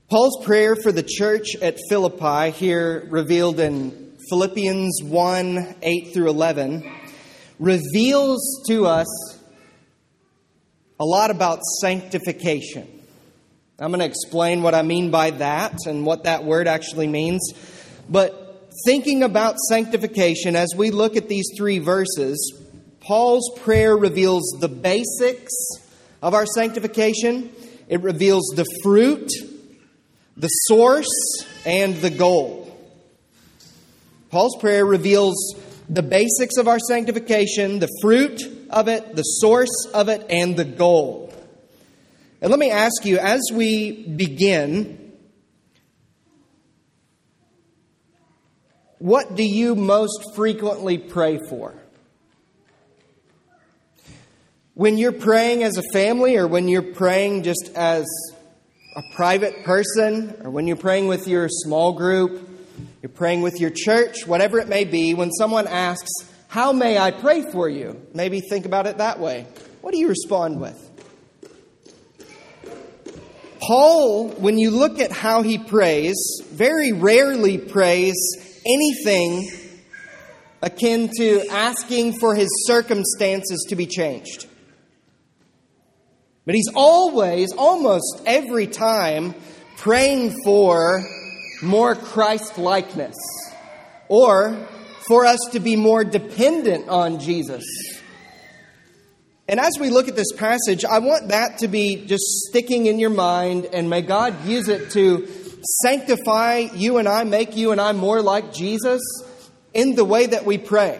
Paul's prayer for the church at Philippi, here revealed in Philippians 1, 8 through 11, reveals to us a lot about sanctification. I'm going to explain what I mean by that and what that word actually means. But thinking about sanctification, as we look at these three verses, Paul's prayer reveals the basics of our sanctification. It reveals the fruit, the source, and the goal. Paul's prayer reveals the basics of our sanctification, the fruit of it, the source of it, and the goal. And let me ask you, as we begin, what do you most frequently pray for? When you're praying as a family, or when you're praying just as a private person, or when you're praying with your small group, you're praying with your church, whatever it may be, when someone asks, "How may I pray for you?" Maybe think about it that way. What do you respond with? Paul, when you look at how he prays, very rarely prays anything akin to asking for his circumstances to be changed. But he's always, almost every time, praying for more Christ-likeness, or for us to be more dependent on Jesus. And as we look at this passage, I want that to be just sticking in your mind, and may God use it to sanctify you and I, make you and I more like Jesus in the way that we pray.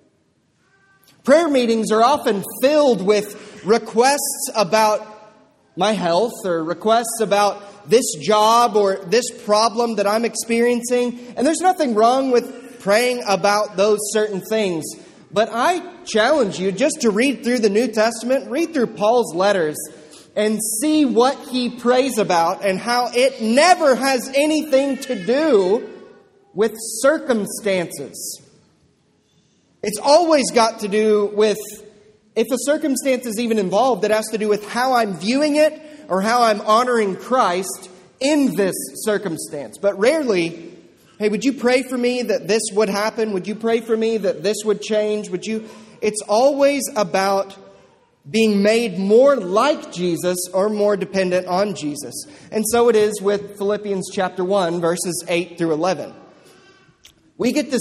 Prayer meetings are often filled with requests about my health, or requests about this job or this problem that I'm experiencing. And there's nothing wrong with praying about those certain things. But I challenge you just to read through the New Testament, read through Paul's letters, and see what he prays about and how it never has anything to do with circumstances. It's always got to do with, if a circumstance is even involved, it has to do with how I'm viewing it or how I'm honoring Christ in this circumstance. But rarely, "Hey, would you pray for me that this would happen? Would you pray for me that this would change? Would you?" It's always about being made more like Jesus or more dependent on Jesus. And so it is with Philippians chapter 1, verses 8 through 11. We get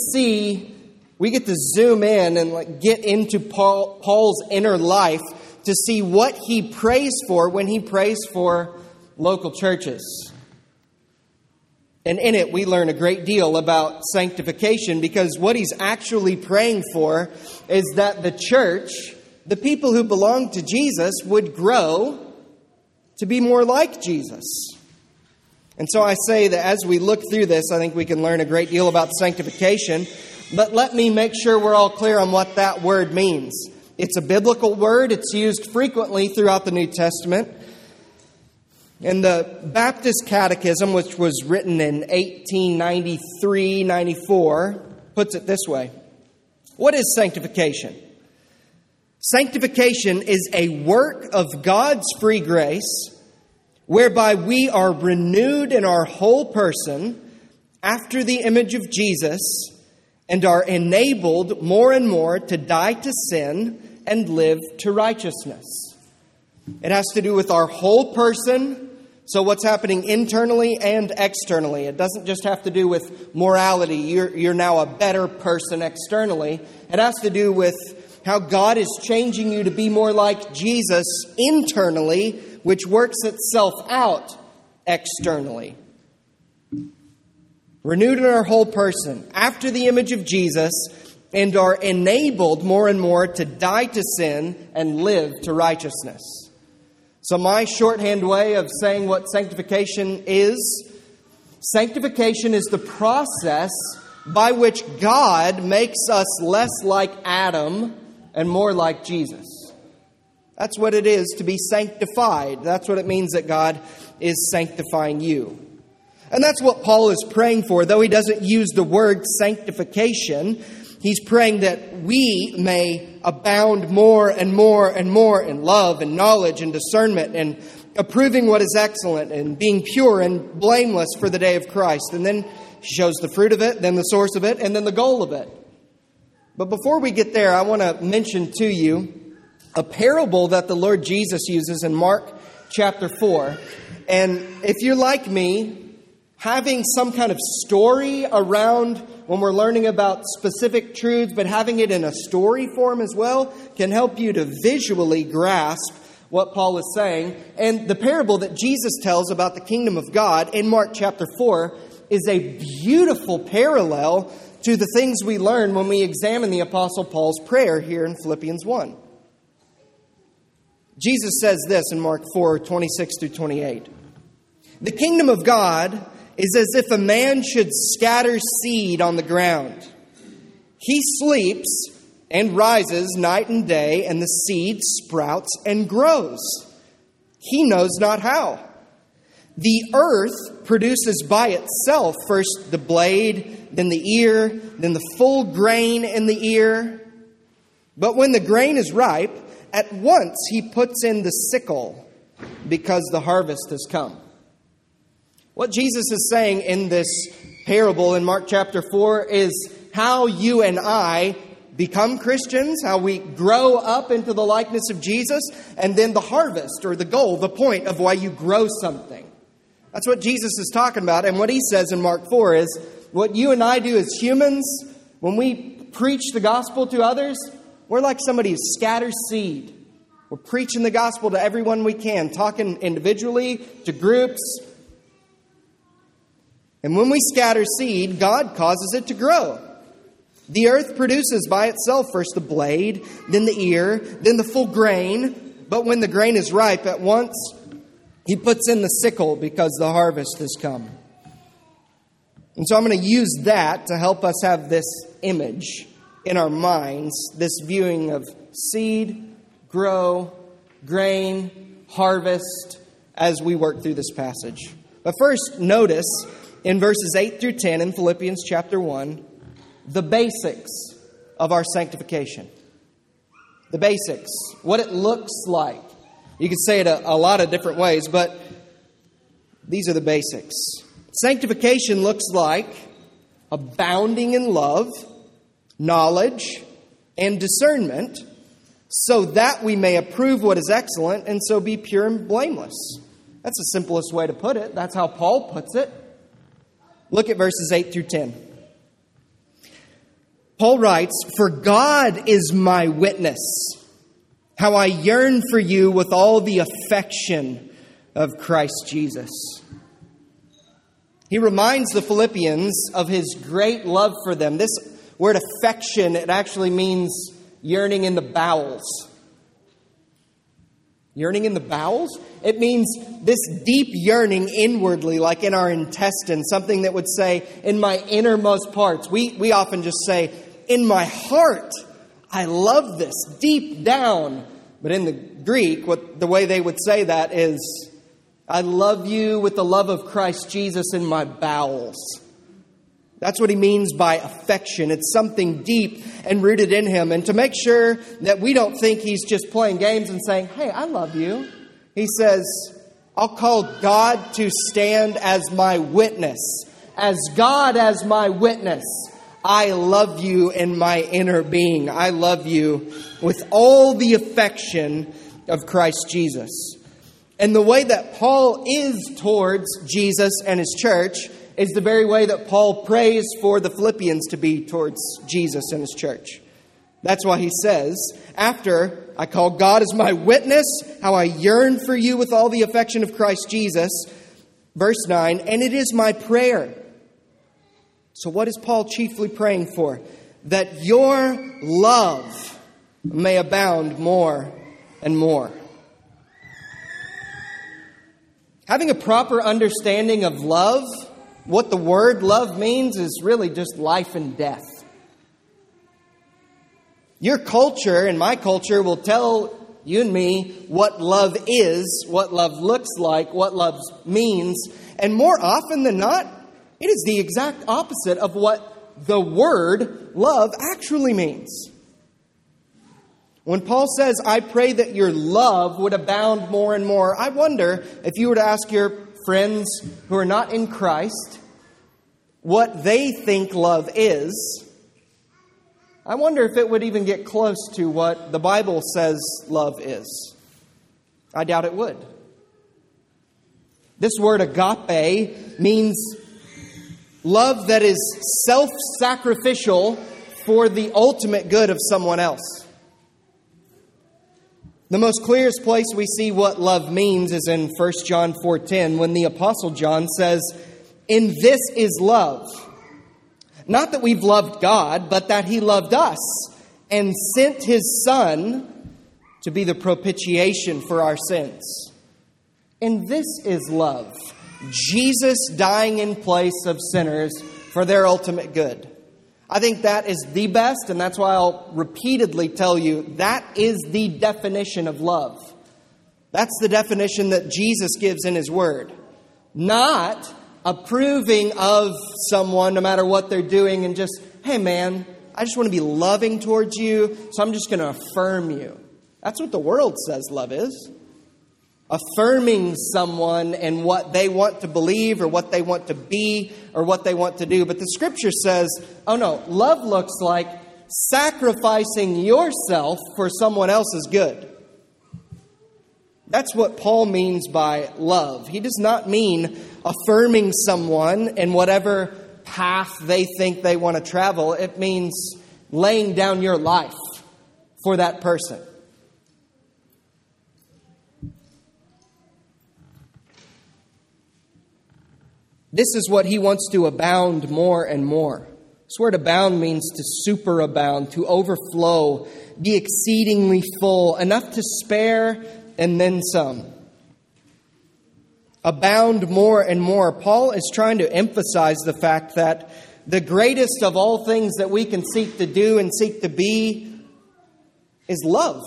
to zoom in and get into Paul's inner life to see what he prays for when he prays for local churches. And in it, we learn a great deal about sanctification, because what he's actually praying for is that the church, the people who belong to Jesus, would grow to be more like Jesus. And so I say that as we look through this, I think we can learn a great deal about sanctification. But let me make sure we're all clear on what that word means. It's a biblical word. It's used frequently throughout the New Testament. And the Baptist Catechism, which was written in 1893-94, puts it this way. What is sanctification? Sanctification is a work of God's free grace, whereby we are renewed in our whole person after the image of Jesus, and are enabled more and more to die to sin and live to righteousness. It has to do with our whole person. So what's happening internally and externally. It doesn't just have to do with morality. You're now a better person externally. It has to do with how God is changing you to be more like Jesus internally, which works itself out externally. Renewed in our whole person after the image of Jesus, and are enabled more and more to die to sin and live to righteousness. So my shorthand way of saying what sanctification is the process by which God makes us less like Adam and more like Jesus. That's what it is to be sanctified. That's what it means that God is sanctifying you. And that's what Paul is praying for. Though he doesn't use the word sanctification, he's praying that we may abound more and more and more in love and knowledge and discernment and approving what is excellent and being pure and blameless for the day of Christ. And then he shows the fruit of it, then the source of it, and then the goal of it. But before we get there, I want to mention to you a parable that the Lord Jesus uses in Mark chapter 4. And if you're like me, having some kind of story around when we're learning about specific truths, but having it in a story form as well, can help you to visually grasp what Paul is saying. And the parable that Jesus tells about the kingdom of God in Mark chapter 4 is a beautiful parallel to the things we learn when we examine the Apostle Paul's prayer here in Philippians 1. Jesus says this in Mark 4, 26 through 28. The kingdom of God is as if a man should scatter seed on the ground. He sleeps and rises night and day, and the seed sprouts and grows. He knows not how. The earth produces by itself first the blade, then the ear, then the full grain in the ear. But when the grain is ripe, at once he puts in the sickle, because the harvest has come. What Jesus is saying in this parable in Mark chapter 4 is how you and I become Christians, how we grow up into the likeness of Jesus, and then the harvest or the goal, the point of why you grow something. That's what Jesus is talking about. And what he says in Mark 4 is what you and I do as humans, when we preach the gospel to others, we're like somebody who scatters seed. We're preaching the gospel to everyone we can, talking individually, to groups. And when we scatter seed, God causes it to grow. The earth produces by itself first the blade, then the ear, then the full grain. But when the grain is ripe, at once he puts in the sickle, because the harvest has come. And so I'm going to use that to help us have this image in our minds, this viewing of seed, grow, grain, harvest, as we work through this passage. But first, notice in verses 8 through 10 in Philippians chapter 1, the basics of our sanctification. The basics, what it looks like. You could say it a lot of different ways, but these are the basics. Sanctification looks like abounding in love, knowledge, and discernment, so that we may approve what is excellent and so be pure and blameless. That's the simplest way to put it. That's how Paul puts it. Look at verses 8 through 10. Paul writes, "For God is my witness, how I yearn for you with all the affection of Christ Jesus." He reminds the Philippians of his great love for them. This word affection, it actually means yearning in the bowels. Yearning in the bowels? It means this deep yearning inwardly, like in our intestines, something that would say, in my innermost parts. We often just say, in my heart, I love this, deep down. But in the Greek, the way they would say that is, I love you with the love of Christ Jesus in my bowels. That's what he means by affection. It's something deep and rooted in him. And to make sure that we don't think he's just playing games and saying, hey, I love you, he says, I'll call God to stand as my witness. As God as my witness, I love you in my inner being. I love you with all the affection of Christ Jesus. And the way that Paul is towards Jesus and his church is the very way that Paul prays for the Philippians to be towards Jesus and his church. That's why he says, after I call God as my witness, how I yearn for you with all the affection of Christ Jesus, verse 9, and it is my prayer. So what is Paul chiefly praying for? That your love may abound more and more. Having a proper understanding of love, what the word love means is really just life and death. Your culture and my culture will tell you and me what love is, what love looks like, what love means. And more often than not, it is the exact opposite of what the word love actually means. When Paul says, I pray that your love would abound more and more, I wonder if you were to ask your friends who are not in Christ what they think love is, I wonder if it would even get close to what the Bible says love is. I doubt it would. This word agape means love that is self-sacrificial for the ultimate good of someone else. The most clearest place we see what love means is in 1 John 4:10, when the Apostle John says, "In this is love, not that we've loved God, but that He loved us and sent His Son to be the propitiation for our sins." And this is love, Jesus dying in place of sinners for their ultimate good. I think that is the best, and that's why I'll repeatedly tell you that is the definition of love. That's the definition that Jesus gives in His Word. Not approving of someone no matter what they're doing and just, hey man, I just want to be loving towards you, so I'm just going to affirm you. That's what the world says love is. Affirming someone and what they want to believe or what they want to be or what they want to do. But the Scripture says, oh no, love looks like sacrificing yourself for someone else's good. That's what Paul means by love. He does not mean affirming someone in whatever path they think they want to travel. It means laying down your life for that person. This is what he wants to abound more and more. This word abound means to superabound, to overflow, be exceedingly full, enough to spare and then some. Abound more and more. Paul is trying to emphasize the fact that the greatest of all things that we can seek to do and seek to be is love.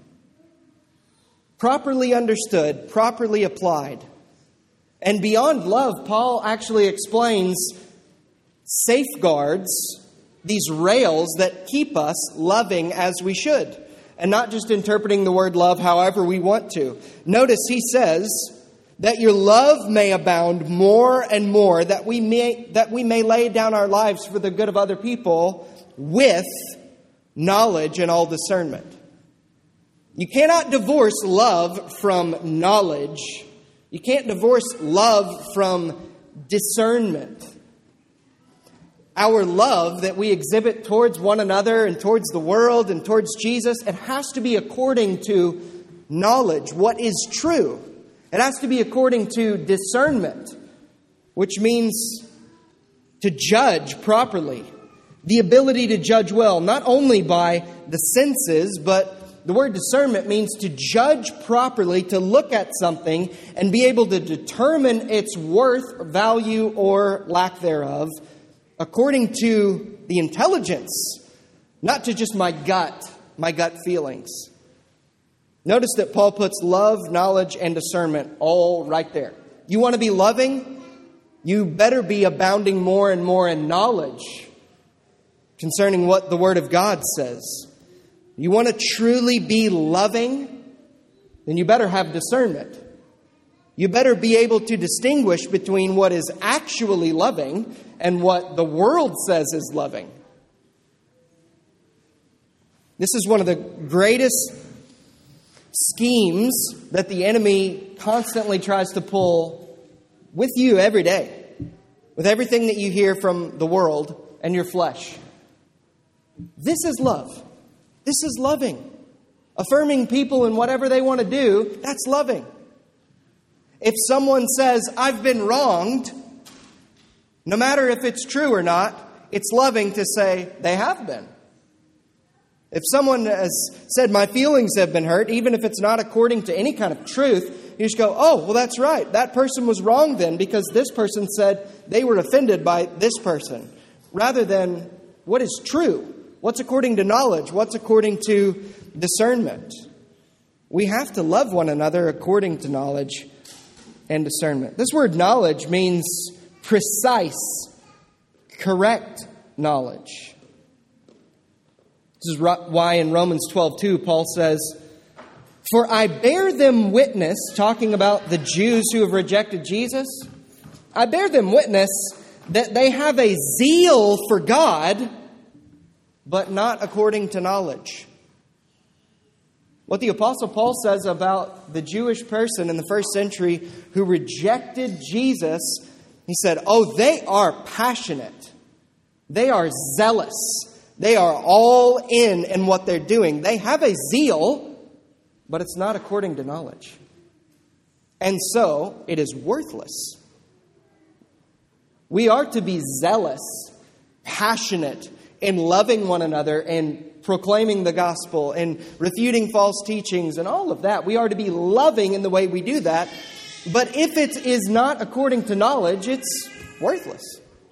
Properly understood, properly applied. And beyond love, Paul actually explains safeguards, these rails that keep us loving as we should. And not just interpreting the word love however we want to. Notice he says that your love may abound more and more, that we may lay down our lives for the good of other people with knowledge and all discernment. You cannot divorce love from knowledge. You can't divorce love from discernment. Our love that we exhibit towards one another and towards the world and towards Jesus, it has to be according to knowledge, what is true. It has to be according to discernment, which means to judge properly. The ability to judge well, not only by the senses, but the word discernment means to judge properly, to look at something and be able to determine its worth, value, or lack thereof according to the intelligence, not to just my gut feelings. Notice that Paul puts love, knowledge, and discernment all right there. You want to be loving? You better be abounding more and more in knowledge concerning what the Word of God says. You want to truly be loving? Then you better have discernment. You better be able to distinguish between what is actually loving and what the world says is loving. This is one of the greatest schemes that the enemy constantly tries to pull with you every day, with everything that you hear from the world and your flesh. This is love. This is loving. Affirming people in whatever they want to do, that's loving. If someone says, I've been wronged, no matter if it's true or not, it's loving to say they have been. If someone has said, my feelings have been hurt, even if it's not according to any kind of truth, you just go, oh, well, that's right. That person was wrong then because this person said they were offended by this person. Rather than what is true. What's according to knowledge? What's according to discernment? We have to love one another according to knowledge and discernment. This word knowledge means precise, correct knowledge. This is why in Romans 12:2, Paul says, "For I bear them witness," talking about the Jews who have rejected Jesus, "I bear them witness that they have a zeal for God, but not according to knowledge." What the Apostle Paul says about the Jewish person in the first century who rejected Jesus, he said, "Oh, they are passionate. They are zealous. They are all in what they're doing. They have a zeal, but it's not according to knowledge. And so it is worthless." We are to be zealous, passionate in loving one another and proclaiming the gospel and refuting false teachings and all of that. We are to be loving in the way we do that. But if it is not according to knowledge, it's worthless.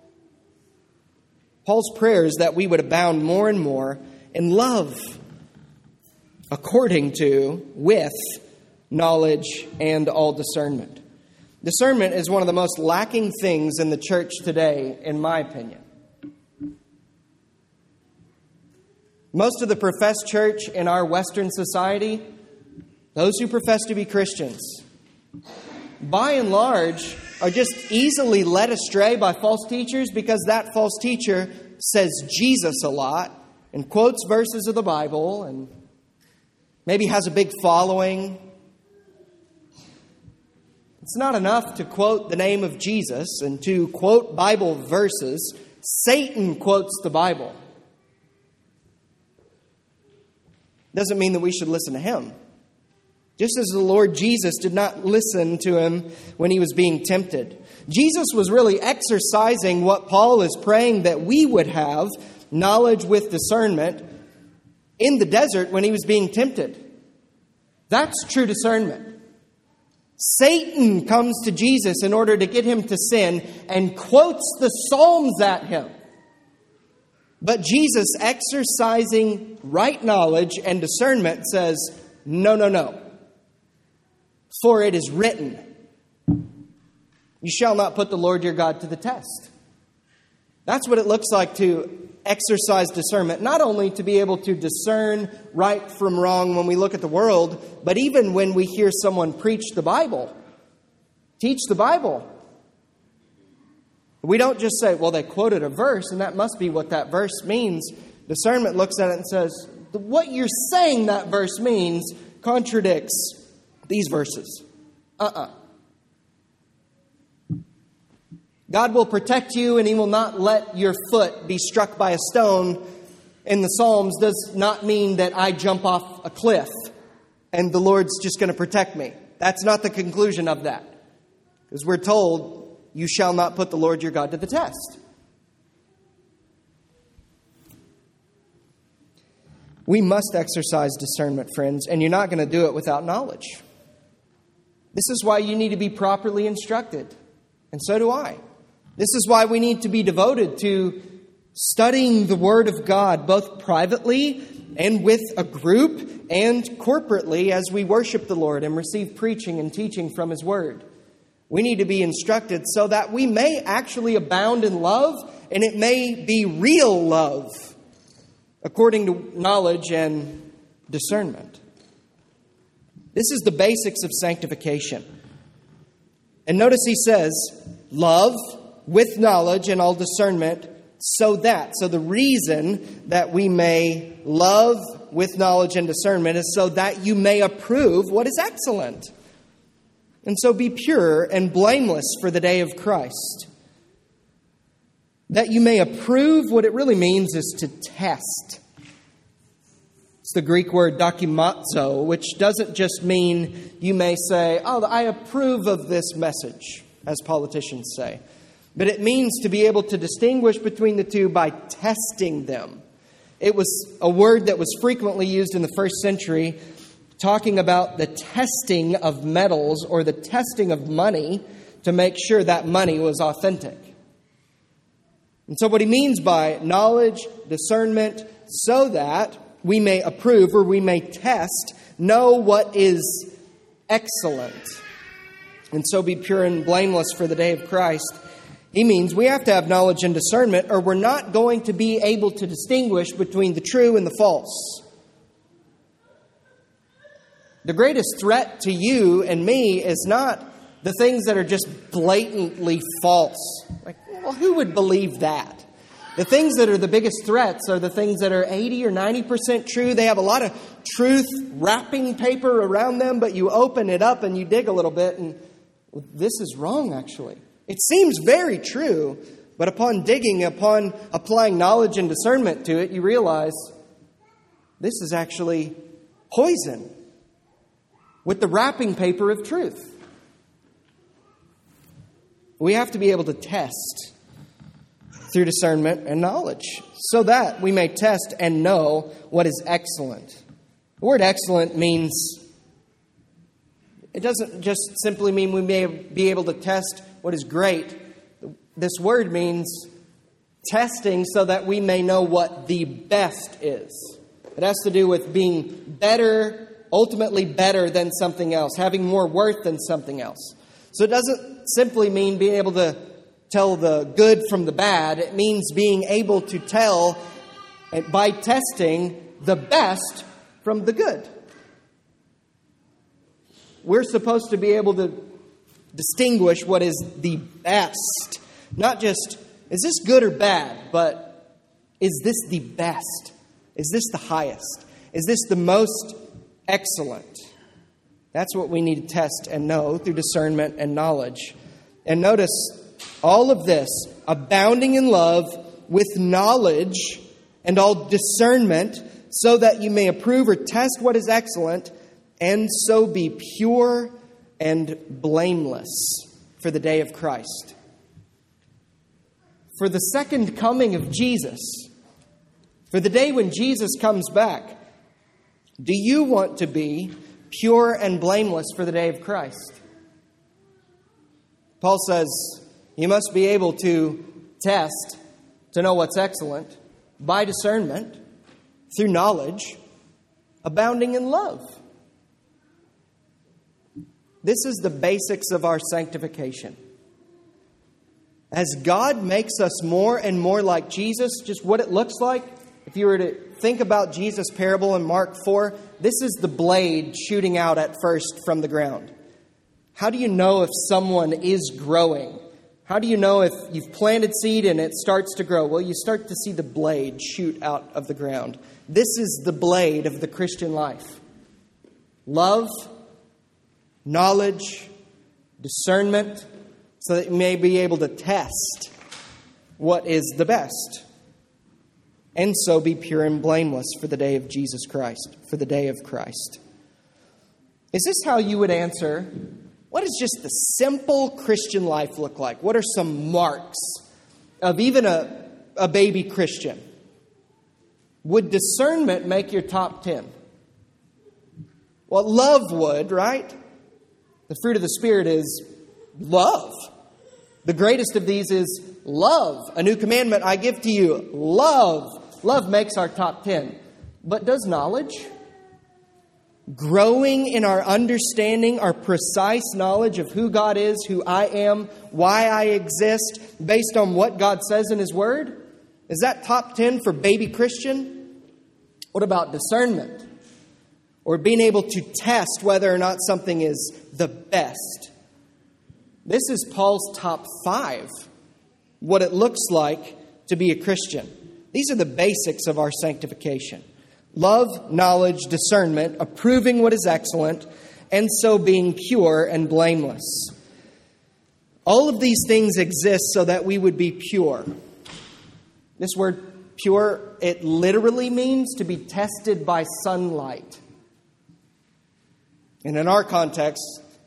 Paul's prayer is that we would abound more and more in love, according to, with knowledge and all discernment. Discernment is one of the most lacking things in the church today, in my opinion. Most of the professed church in our Western society, those who profess to be Christians, by and large, are just easily led astray by false teachers because that false teacher says Jesus a lot and quotes verses of the Bible and maybe has a big following. It's not enough to quote the name of Jesus and to quote Bible verses. Satan quotes the Bible. Doesn't mean that we should listen to him. Just as the Lord Jesus did not listen to him when he was being tempted. Jesus was really exercising what Paul is praying that we would have, knowledge with discernment, in the desert when he was being tempted. That's true discernment. Satan comes to Jesus in order to get him to sin and quotes the Psalms at him. But Jesus, exercising right knowledge and discernment, says, no, no, no. For it is written, you shall not put the Lord your God to the test. That's what it looks like to exercise discernment. Not only to be able to discern right from wrong when we look at the world, but even when we hear someone preach the Bible, teach the Bible. We don't just say, well, they quoted a verse, and that must be what that verse means. Discernment looks at it and says, what you're saying that verse means contradicts these verses. God will protect you, and he will not let your foot be struck by a stone in the Psalms does not mean that I jump off a cliff and the Lord's just going to protect me. That's not the conclusion of that. Because we're told, you shall not put the Lord your God to the test. We must exercise discernment, friends, and you're not going to do it without knowledge. This is why you need to be properly instructed, and so do I. This is why we need to be devoted to studying the Word of God, both privately and with a group and corporately as we worship the Lord and receive preaching and teaching from His Word. We need to be instructed so that we may actually abound in love, and it may be real love, according to knowledge and discernment. This is the basics of sanctification. And notice he says, love with knowledge and all discernment, so the reason that we may love with knowledge and discernment is so that you may approve what is excellent. And so be pure and blameless for the day of Christ. That you may approve, what it really means is to test. It's the Greek word dokimazo, which doesn't just mean you may say, oh, I approve of this message, as politicians say. But it means to be able to distinguish between the two by testing them. It was a word that was frequently used in the first century, talking about the testing of metals or the testing of money to make sure that money was authentic. And so what he means by knowledge, discernment, so that we may approve or we may test, know what is excellent, and so be pure and blameless for the day of Christ. He means we have to have knowledge and discernment, or we're not going to be able to distinguish between the true and the false. The greatest threat to you and me is not the things that are just blatantly false. Like, well, who would believe that? The things that are the biggest threats are the things that are 80 or 90% true. They have a lot of truth wrapping paper around them, but you open it up and you dig a little bit and this is wrong, actually. It seems very true, but upon digging, upon applying knowledge and discernment to it, you realize this is actually poison with the wrapping paper of truth. We have to be able to test through discernment and knowledge so that we may test and know what is excellent. The word excellent means, it doesn't just simply mean we may be able to test what is great. This word means testing so that we may know what the best is. It has to do with being better, ultimately better than something else, having more worth than something else. So it doesn't simply mean being able to tell the good from the bad. It means being able to tell, by testing, the best from the good. We're supposed to be able to distinguish what is the best. Not just, is this good or bad, but is this the best? Is this the highest? Is this the most excellent? That's what we need to test and know through discernment and knowledge. And notice all of this, abounding in love with knowledge and all discernment, so that you may approve or test what is excellent, and so be pure and blameless for the day of Christ. For the second coming of Jesus, for the day when Jesus comes back, do you want to be pure and blameless for the day of Christ? Paul says you must be able to test to know what's excellent by discernment, through knowledge, abounding in love. This is the basics of our sanctification. As God makes us more and more like Jesus, just what it looks like, if you were to think about Jesus' parable in Mark 4, this is the blade shooting out at first from the ground. How do you know if someone is growing? How do you know if you've planted seed and it starts to grow? Well, you start to see the blade shoot out of the ground. This is the blade of the Christian life. Love, knowledge, discernment, so that you may be able to test what is the best. And so be pure and blameless for the day of Jesus Christ, for the day of Christ. Is this how you would answer? What does just the simple Christian life look like? What are some marks of even a baby Christian? Would discernment make your top 10? Well, love would, right? The fruit of the Spirit is love. The greatest of these is love. A new commandment I give to you, love. Love makes our top 10. But does knowledge? Growing in our understanding, our precise knowledge of who God is, who I am, why I exist, based on what God says in His Word? Is that top 10 for baby Christian? What about discernment? Or being able to test whether or not something is the best? This is Paul's top 5. What it looks like to be a Christian. These are the basics of our sanctification. Love, knowledge, discernment, approving what is excellent, and so being pure and blameless. All of these things exist so that we would be pure. This word pure, it literally means to be tested by sunlight. And in our context,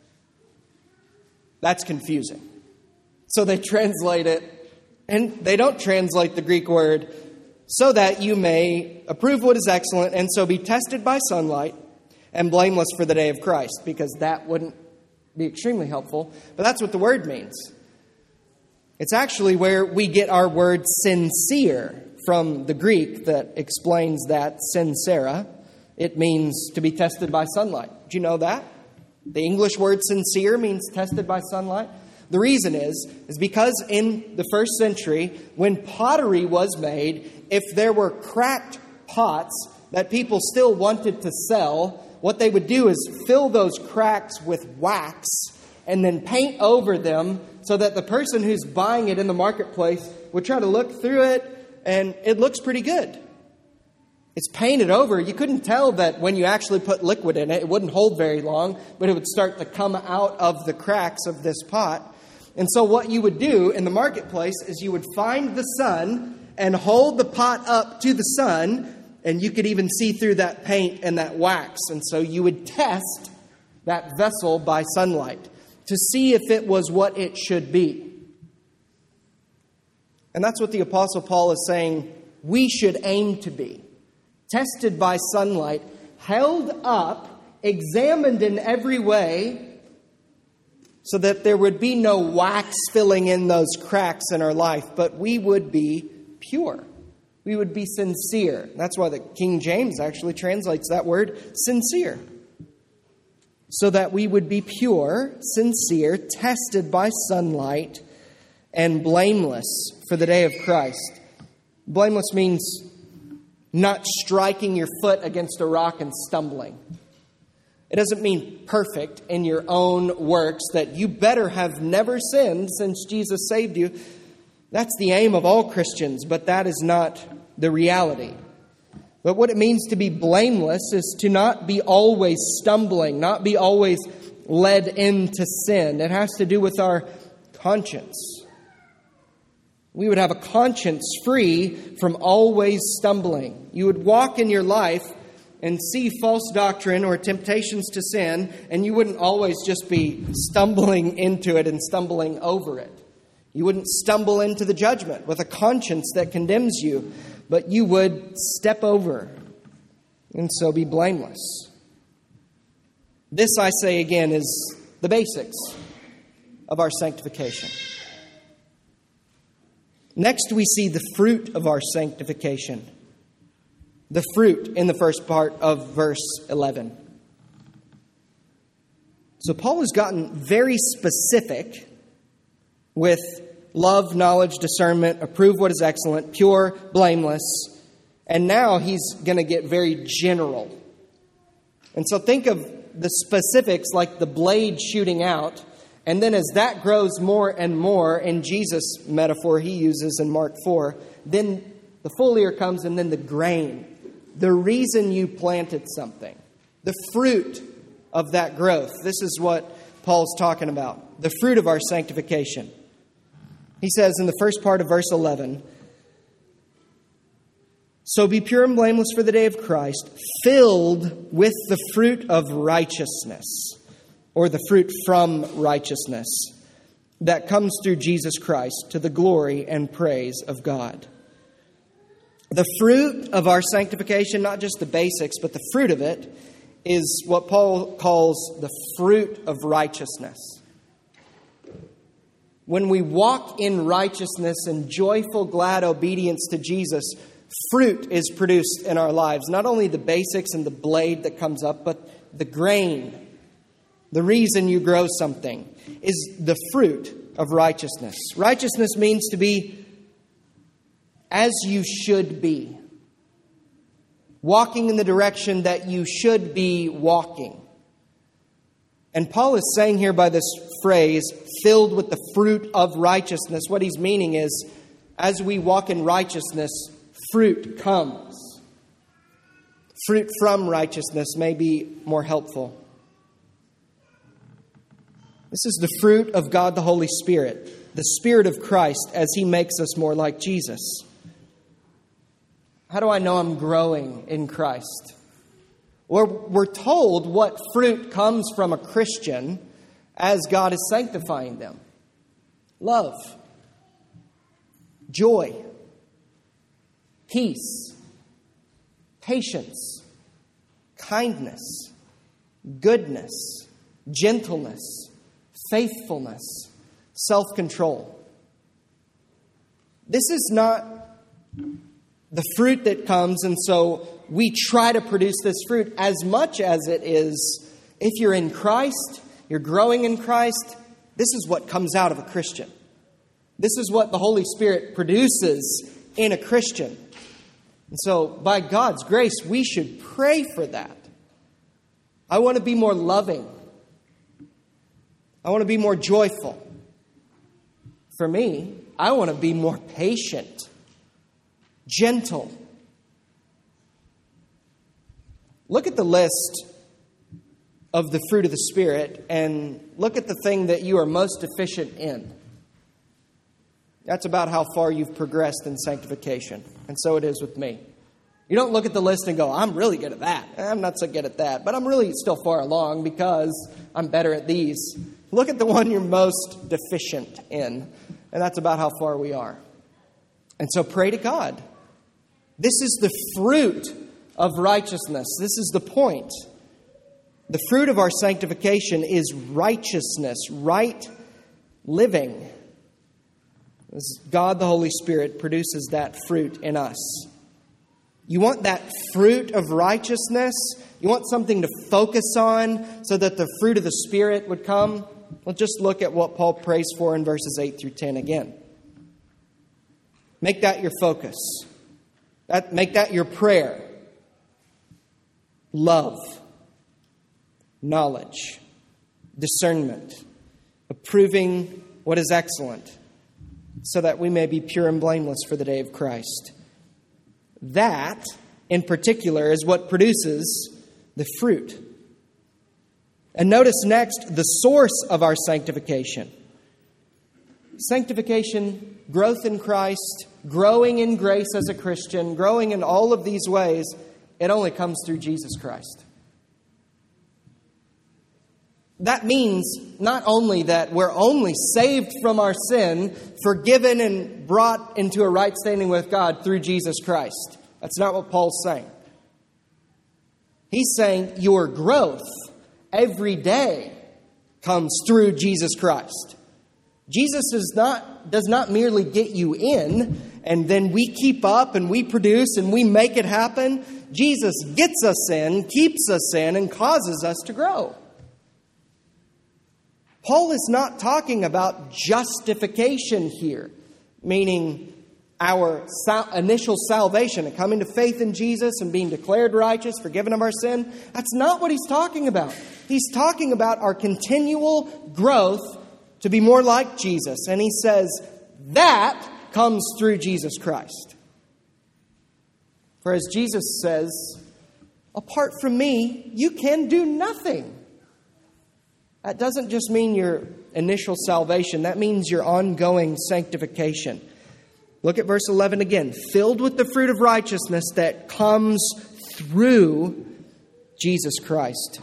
that's confusing. So they translate it, and they don't translate the Greek word, so that you may approve what is excellent and so be tested by sunlight and blameless for the day of Christ, because that wouldn't be extremely helpful. But that's what the word means. It's actually where we get our word sincere from the Greek that explains that, sincera. It means to be tested by sunlight. Do you know that? The English word sincere means tested by sunlight. The reason is because in the first century, when pottery was made, if there were cracked pots that people still wanted to sell, what they would do is fill those cracks with wax and then paint over them so that the person who's buying it in the marketplace would try to look through it, and it looks pretty good. It's painted over. You couldn't tell that when you actually put liquid in it. It wouldn't hold very long, but it would start to come out of the cracks of this pot. And so what you would do in the marketplace is you would find the sun and hold the pot up to the sun, and you could even see through that paint and that wax. And so you would test that vessel by sunlight to see if it was what it should be. And that's what the Apostle Paul is saying we should aim to be. Tested by sunlight, held up, examined in every way, so that there would be no wax filling in those cracks in our life, but we would be pure. We would be sincere. That's why the King James actually translates that word sincere. So that we would be pure, sincere, tested by sunlight, and blameless for the day of Christ. Blameless means not striking your foot against a rock and stumbling. It doesn't mean perfect in your own works, that you better have never sinned since Jesus saved you. That's the aim of all Christians, but that is not the reality. But what it means to be blameless is to not be always stumbling, not be always led into sin. It has to do with our conscience. We would have a conscience free from always stumbling. You would walk in your life and see false doctrine or temptations to sin, and you wouldn't always just be stumbling into it and stumbling over it. You wouldn't stumble into the judgment with a conscience that condemns you, but you would step over and so be blameless. This, I say again, is the basics of our sanctification. Next, we see the fruit of our sanctification. The fruit in the first part of verse 11. So Paul has gotten very specific with love, knowledge, discernment, approve what is excellent, pure, blameless. And now he's going to get very general. And so think of the specifics like the blade shooting out. And then as that grows more and more in Jesus' metaphor he uses in Mark 4, then the full ear comes and then the grain. The reason you planted something. The fruit of that growth. This is what Paul's talking about. The fruit of our sanctification. He says in the first part of verse 11, so be pure and blameless for the day of Christ, filled with the fruit of righteousness, or the fruit from righteousness, that comes through Jesus Christ to the glory and praise of God. The fruit of our sanctification, not just the basics, but the fruit of it, is what Paul calls the fruit of righteousness. When we walk in righteousness and joyful, glad obedience to Jesus, fruit is produced in our lives. Not only the basics and the blade that comes up, but the grain. The reason you grow something is the fruit of righteousness. Righteousness means to be as you should be. Walking in the direction that you should be walking. And Paul is saying here by this phrase, filled with the fruit of righteousness, what he's meaning is, as we walk in righteousness, fruit comes. Fruit from righteousness may be more helpful. This is the fruit of God the Holy Spirit, the Spirit of Christ as He makes us more like Jesus. How do I know I'm growing in Christ? Well, we're told what fruit comes from a Christian as God is sanctifying them. Love, joy, peace, patience, kindness, goodness, gentleness, faithfulness, self-control. This is not the fruit that comes, and so we try to produce this fruit as much as it is, if you're in Christ, you're growing in Christ, This is what comes out of a Christian. This is what the Holy Spirit produces in a Christian. And so, by God's grace, we should pray for that. I want to be more loving. I want to be more joyful. For me, I want to be more patient, gentle. Look at the list of the fruit of the Spirit and look at the thing that you are most deficient in. That's about how far you've progressed in sanctification. And so it is with me. You don't look at the list and go, I'm really good at that. I'm not so good at that. But I'm really still far along because I'm better at these. Look at the one you're most deficient in. And that's about how far we are. And so pray to God. This is the fruit of righteousness. This is the point. The fruit of our sanctification is righteousness, right living. As God the Holy Spirit produces that fruit in us. You want that fruit of righteousness? You want something to focus on so that the fruit of the Spirit would come? Well, just look at what Paul prays for in verses 8 through 10 again. Make that your focus. Make that your prayer. Love, knowledge, discernment, approving what is excellent, so that we may be pure and blameless for the day of Christ. That, in particular, is what produces the fruit. And notice next the source of our sanctification. Sanctification, growth in Christ, growing in grace as a Christian, growing in all of these ways, it only comes through Jesus Christ. That means not only that we're only saved from our sin, forgiven and brought into a right standing with God through Jesus Christ. That's not what Paul's saying. He's saying your growth every day comes through Jesus Christ. Jesus does not merely get you in, and then we keep up and we produce and we make it happen. Jesus gets us in, keeps us in, and causes us to grow. Paul is not talking about justification here, meaning our initial salvation and coming to faith in Jesus and being declared righteous, forgiven of our sin. That's not what he's talking about. He's talking about our continual growth to be more like Jesus. And he says that comes through Jesus Christ. For as Jesus says, apart from me, you can do nothing. That doesn't just mean your initial salvation. That means your ongoing sanctification. Look at verse 11 again. Filled with the fruit of righteousness that comes through Jesus Christ.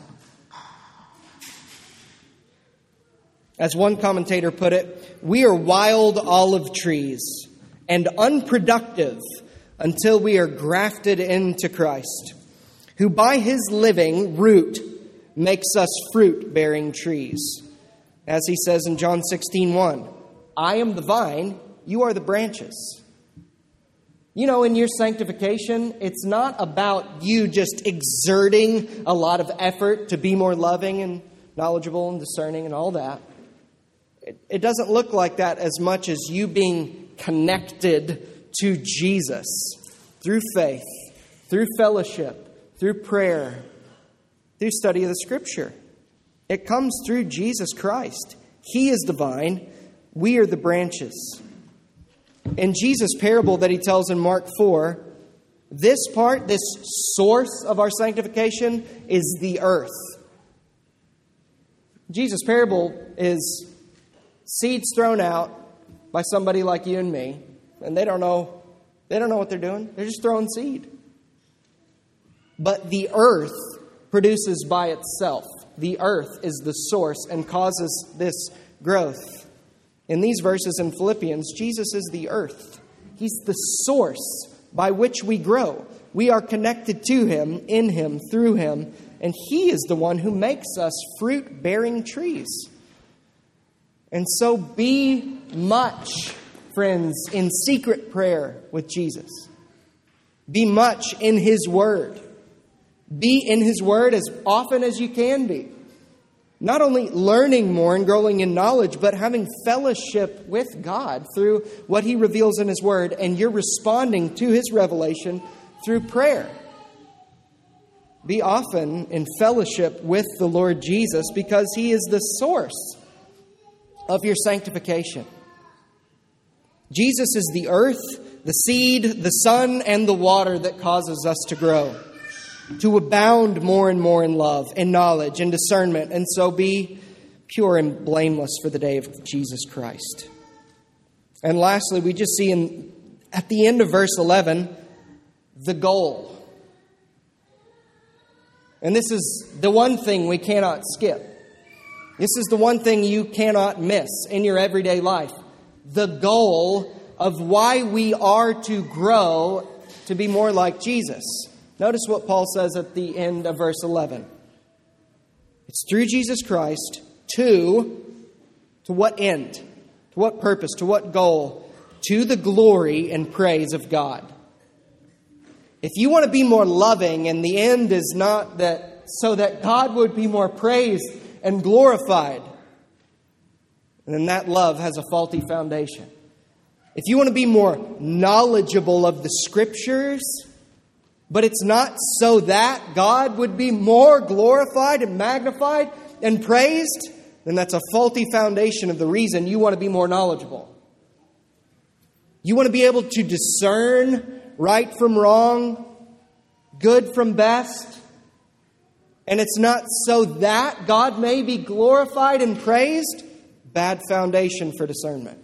As one commentator put it, we are wild olive trees and unproductive until we are grafted into Christ, who by his living root makes us fruit-bearing trees. As he says in John 16:1, I am the vine, you are the branches. You know, in your sanctification, it's not about you just exerting a lot of effort to be more loving and knowledgeable and discerning and all that. It doesn't look like that as much as you being connected to Jesus through faith, through fellowship, through prayer, through study of the Scripture. It comes through Jesus Christ. He is the vine. We are the branches. In Jesus' parable that he tells in Mark 4, this part, this source of our sanctification is the earth. Jesus' parable is seeds thrown out by somebody like you and me, and they don't know what they're doing. They're just throwing seed. But the earth produces by itself. The earth is the source and causes this growth. In these verses in Philippians, Jesus is the earth. He's the source by which we grow. We are connected to him, in him, through him, and he is the one who makes us fruit-bearing trees. And so be much, friends, in secret prayer with Jesus. Be much in his word. Be in his word as often as you can be. Not only learning more and growing in knowledge, but having fellowship with God through what He reveals in His Word, and you're responding to His revelation through prayer. Be often in fellowship with the Lord Jesus because He is the source of your sanctification. Jesus is the earth, the seed, the sun, and the water that causes us to grow, to abound more and more in love, in knowledge, in discernment, and so be pure and blameless for the day of Jesus Christ. And lastly, we just see at the end of verse 11, the goal. And this is the one thing we cannot skip. This is the one thing you cannot miss in your everyday life. The goal of why we are to grow to be more like Jesus. Notice what Paul says at the end of verse 11. It's through Jesus Christ to what end? To what purpose? To what goal? To the glory and praise of God. If you want to be more loving and the end is not that so that God would be more praised and glorified, then that love has a faulty foundation. If you want to be more knowledgeable of the Scriptures, but it's not so that God would be more glorified and magnified and praised, then that's a faulty foundation of the reason you want to be more knowledgeable. You want to be able to discern right from wrong, good from best, and it's not so that God may be glorified and praised. Bad foundation for discernment.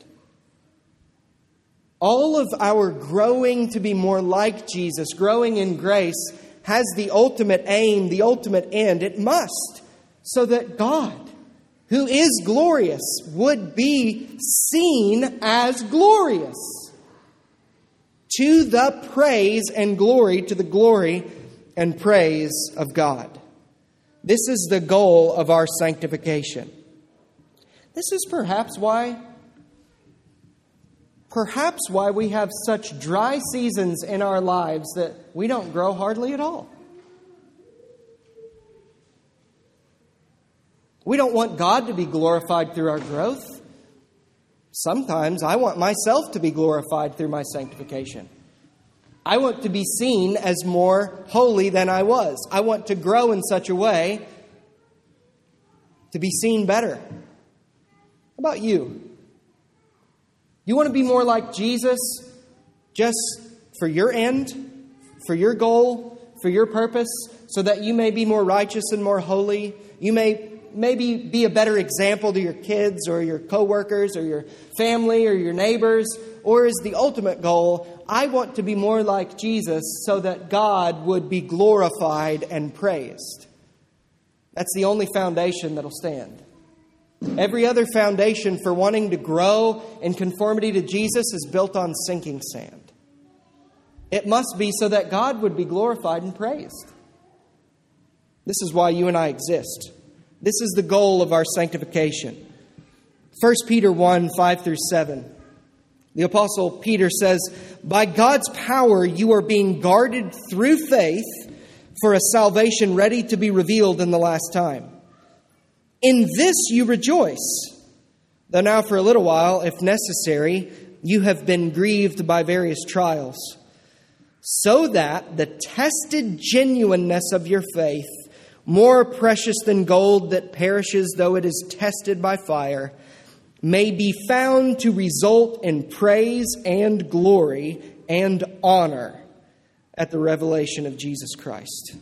All of our growing to be more like Jesus, growing in grace, has the ultimate aim, the ultimate end. It must, so that God, who is glorious, would be seen as glorious. To the praise and glory, to the glory and praise of God. This is the goal of our sanctification. This is perhaps why we have such dry seasons in our lives that we don't grow hardly at all. We don't want God to be glorified through our growth. Sometimes I want myself to be glorified through my sanctification. I want to be seen as more holy than I was. I want to grow in such a way to be seen better. How about you? You want to be more like Jesus just for your end, for your goal, for your purpose, so that you may be more righteous and more holy? You may maybe be a better example to your kids or your coworkers or your family or your neighbors? Or is the ultimate goal, I want to be more like Jesus so that God would be glorified and praised? That's the only foundation that'll stand. Every other foundation for wanting to grow in conformity to Jesus is built on sinking sand. It must be so that God would be glorified and praised. This is why you and I exist. This is the goal of our sanctification. 1 Peter 1, 5 through 7. The Apostle Peter says, by God's power you are being guarded through faith for a salvation ready to be revealed in the last time. In this you rejoice, though now for a little while, if necessary, you have been grieved by various trials, so that the tested genuineness of your faith, more precious than gold that perishes though it is tested by fire, may be found to result in praise and glory and honor at the revelation of Jesus Christ.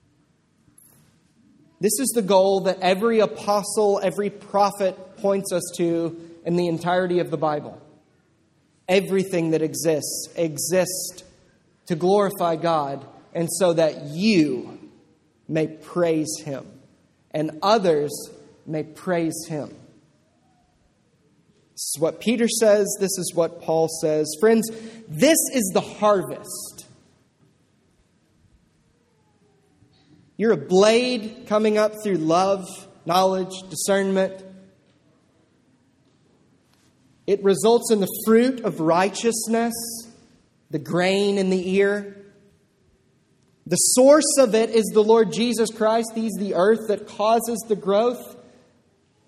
This is the goal that every apostle, every prophet points us to in the entirety of the Bible. Everything that exists to glorify God, and so that you may praise Him and others may praise Him. This is what Peter says. This is what Paul says. Friends, this is the harvest. You're a blade coming up through love, knowledge, discernment. It results in the fruit of righteousness, the grain in the ear. The source of it is the Lord Jesus Christ. He's the earth that causes the growth.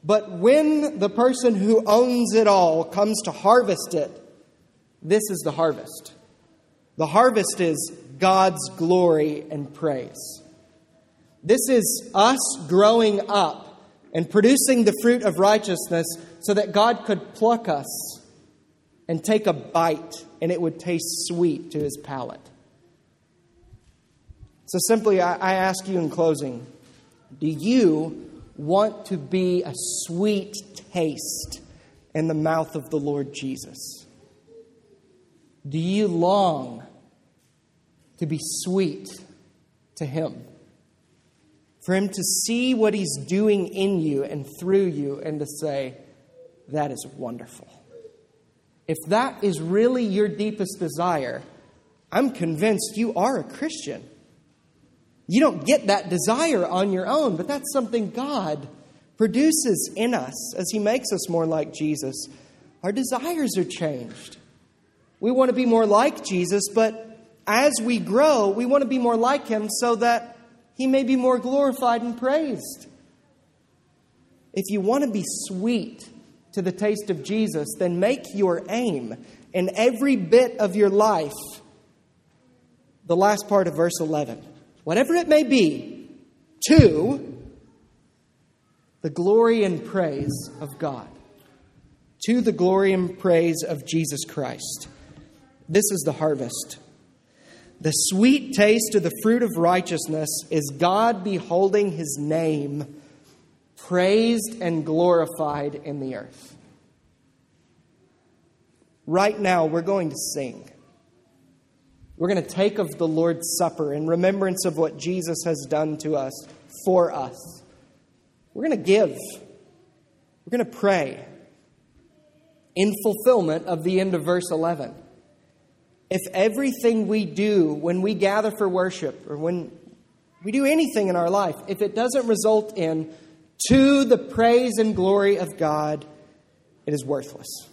But when the person who owns it all comes to harvest it, this is the harvest. The harvest is God's glory and praise. This is us growing up and producing the fruit of righteousness so that God could pluck us and take a bite and it would taste sweet to His palate. So simply, I ask you in closing, do you want to be a sweet taste in the mouth of the Lord Jesus? Do you long to be sweet to Him? For Him to see what He's doing in you and through you and to say, that is wonderful. If that is really your deepest desire, I'm convinced you are a Christian. You don't get that desire on your own, but that's something God produces in us as He makes us more like Jesus. Our desires are changed. We want to be more like Jesus, but as we grow, we want to be more like Him so that He may be more glorified and praised. If you want to be sweet to the taste of Jesus, then make your aim in every bit of your life the last part of verse 11. Whatever it may be, to the glory and praise of God. To the glory and praise of Jesus Christ. This is the harvest. The sweet taste of the fruit of righteousness is God beholding His name praised and glorified in the earth. Right now, we're going to sing. We're going to take of the Lord's Supper in remembrance of what Jesus has done to us, for us. We're going to give. We're going to pray in fulfillment of the end of verse 11. If everything we do when we gather for worship or when we do anything in our life, if it doesn't result in to the praise and glory of God, it is worthless.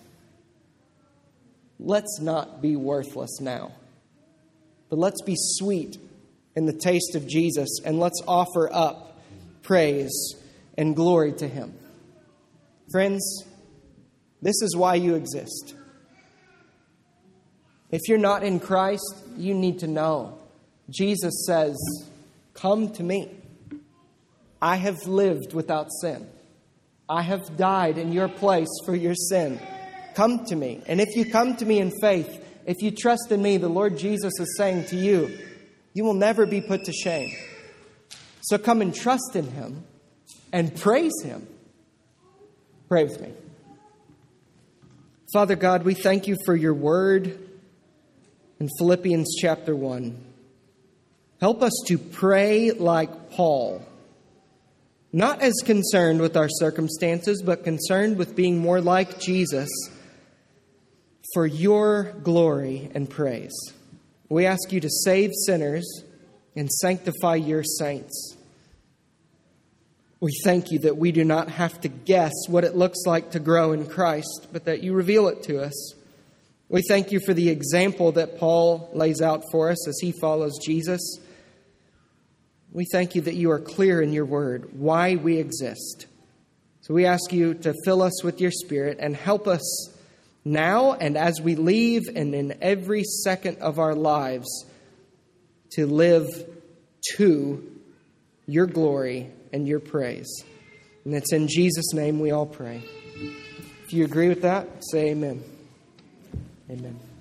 Let's not be worthless now. But let's be sweet in the taste of Jesus and let's offer up praise and glory to Him. Friends, this is why you exist. If you're not in Christ, you need to know. Jesus says, come to me. I have lived without sin. I have died in your place for your sin. Come to me. And if you come to me in faith, if you trust in me, the Lord Jesus is saying to you, you will never be put to shame. So come and trust in Him and praise Him. Pray with me. Father God, we thank you for your word in Philippians chapter 1. Help us to pray like Paul, not as concerned with our circumstances, but concerned with being more like Jesus for your glory and praise. We ask you to save sinners and sanctify your saints. We thank you that we do not have to guess what it looks like to grow in Christ, but that you reveal it to us. We thank you for the example that Paul lays out for us as he follows Jesus. We thank you that you are clear in your word why we exist. So we ask you to fill us with your Spirit and help us now and as we leave and in every second of our lives to live to your glory and your praise. And it's in Jesus' name we all pray. If you agree with that, say amen. Amen.